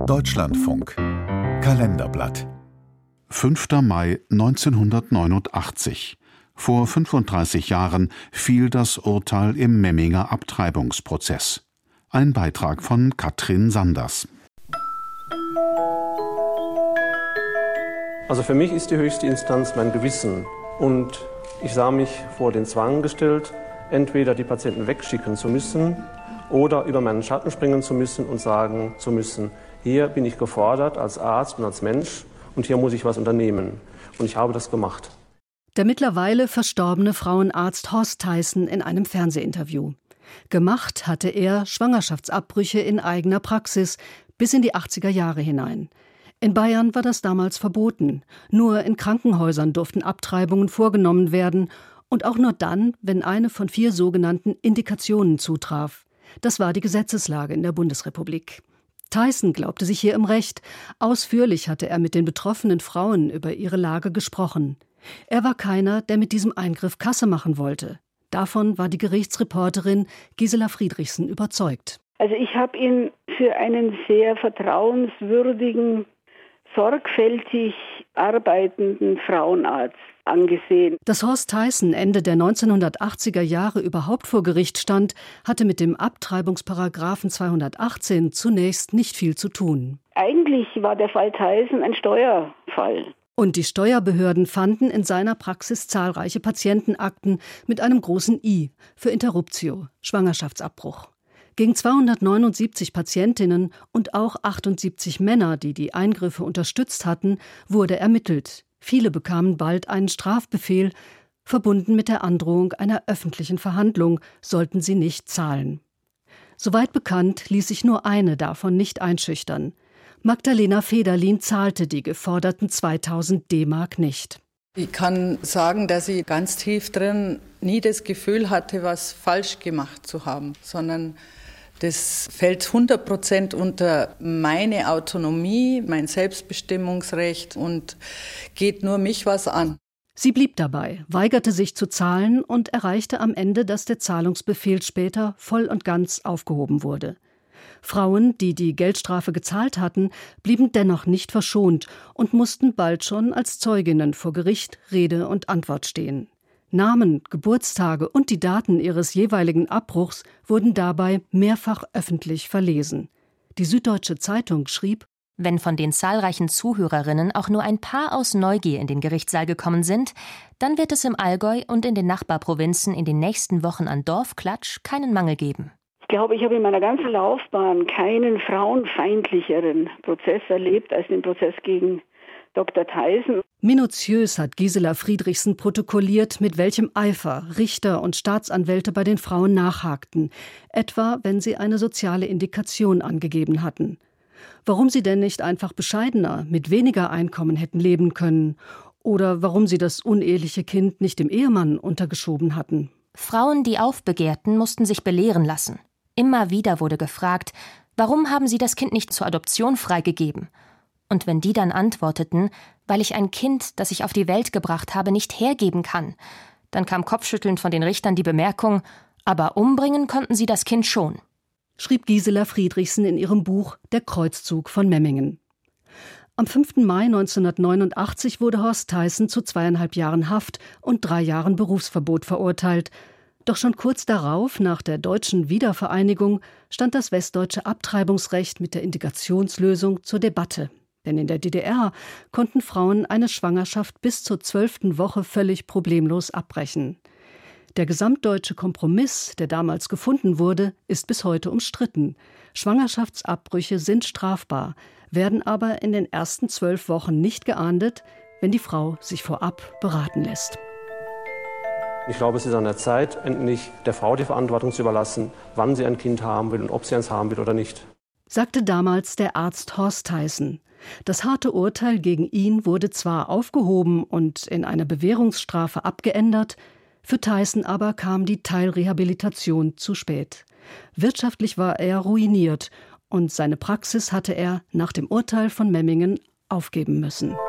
Deutschlandfunk Kalenderblatt 5. Mai 1989. Vor 35 Jahren fiel das Urteil im Memminger Abtreibungsprozess. Ein Beitrag von Katrin Sanders. Also für mich ist die höchste Instanz mein Gewissen. Und ich sah mich vor den Zwang gestellt, entweder die Patienten wegschicken zu müssen oder über meinen Schatten springen zu müssen und sagen zu müssen, hier bin ich gefordert als Arzt und als Mensch und hier muss ich was unternehmen. Und ich habe das gemacht. Der mittlerweile verstorbene Frauenarzt Horst Theissen in einem Fernsehinterview. Gemacht hatte er Schwangerschaftsabbrüche in eigener Praxis bis in die 80er Jahre hinein. In Bayern war das damals verboten. Nur in Krankenhäusern durften Abtreibungen vorgenommen werden und auch nur dann, wenn eine von 4 sogenannten Indikationen zutraf. Das war die Gesetzeslage in der Bundesrepublik. Theissen glaubte sich hier im Recht. Ausführlich hatte er mit den betroffenen Frauen über ihre Lage gesprochen. Er war keiner, der mit diesem Eingriff Kasse machen wollte. Davon war die Gerichtsreporterin Gisela Friedrichsen überzeugt. Also ich habe ihn für einen sehr vertrauenswürdigen, sorgfältig arbeitenden Frauenarzt angesehen. Dass Horst Theissen Ende der 1980er Jahre überhaupt vor Gericht stand, hatte mit dem Abtreibungsparagraphen 218 zunächst nicht viel zu tun. Eigentlich war der Fall Theissen ein Steuerfall. Und die Steuerbehörden fanden in seiner Praxis zahlreiche Patientenakten mit einem großen I für Interruptio, Schwangerschaftsabbruch. Gegen 279 Patientinnen und auch 78 Männer, die die Eingriffe unterstützt hatten, wurde ermittelt. Viele bekamen bald einen Strafbefehl, verbunden mit der Androhung einer öffentlichen Verhandlung, sollten sie nicht zahlen. Soweit bekannt, ließ sich nur eine davon nicht einschüchtern. Magdalena Federlin zahlte die geforderten 2000 D-Mark nicht. Ich kann sagen, dass ich ganz tief drin nie das Gefühl hatte, was falsch gemacht zu haben, sondern das fällt 100% unter meine Autonomie, mein Selbstbestimmungsrecht und geht nur mich was an. Sie blieb dabei, weigerte sich zu zahlen und erreichte am Ende, dass der Zahlungsbefehl später voll und ganz aufgehoben wurde. Frauen, die die Geldstrafe gezahlt hatten, blieben dennoch nicht verschont und mussten bald schon als Zeuginnen vor Gericht Rede und Antwort stehen. Namen, Geburtstage und die Daten ihres jeweiligen Abbruchs wurden dabei mehrfach öffentlich verlesen. Die Süddeutsche Zeitung schrieb: Wenn von den zahlreichen Zuhörerinnen auch nur ein paar aus Neugier in den Gerichtssaal gekommen sind, dann wird es im Allgäu und in den Nachbarprovinzen in den nächsten Wochen an Dorfklatsch keinen Mangel geben. Ich glaube, ich habe in meiner ganzen Laufbahn keinen frauenfeindlicheren Prozess erlebt als den Prozess gegen Dr. Theissen. Minutiös hat Gisela Friedrichsen protokolliert, mit welchem Eifer Richter und Staatsanwälte bei den Frauen nachhakten, etwa wenn sie eine soziale Indikation angegeben hatten. Warum sie denn nicht einfach bescheidener, mit weniger Einkommen hätten leben können oder warum sie das uneheliche Kind nicht dem Ehemann untergeschoben hatten. Frauen, die aufbegehrten, mussten sich belehren lassen. Immer wieder wurde gefragt, warum haben sie das Kind nicht zur Adoption freigegeben? Und wenn die dann antworteten, weil ich ein Kind, das ich auf die Welt gebracht habe, nicht hergeben kann, dann kam kopfschüttelnd von den Richtern die Bemerkung, aber umbringen konnten sie das Kind schon. Schrieb Gisela Friedrichsen in ihrem Buch Der Kreuzzug von Memmingen. Am 5. Mai 1989 wurde Horst Theissen zu 2,5 Jahren Haft und 3 Jahren Berufsverbot verurteilt. Doch schon kurz darauf, nach der deutschen Wiedervereinigung, stand das westdeutsche Abtreibungsrecht mit der Indikationslösung zur Debatte. Denn in der DDR konnten Frauen eine Schwangerschaft bis zur 12. Woche völlig problemlos abbrechen. Der gesamtdeutsche Kompromiss, der damals gefunden wurde, ist bis heute umstritten. Schwangerschaftsabbrüche sind strafbar, werden aber in den ersten 12 Wochen nicht geahndet, wenn die Frau sich vorab beraten lässt. Ich glaube, es ist an der Zeit, endlich der Frau die Verantwortung zu überlassen, wann sie ein Kind haben will und ob sie eins haben will oder nicht. Sagte damals der Arzt Horst Theissen. Das harte Urteil gegen ihn wurde zwar aufgehoben und in eine Bewährungsstrafe abgeändert, für Theissen aber kam die Teilrehabilitation zu spät. Wirtschaftlich war er ruiniert und seine Praxis hatte er nach dem Urteil von Memmingen aufgeben müssen.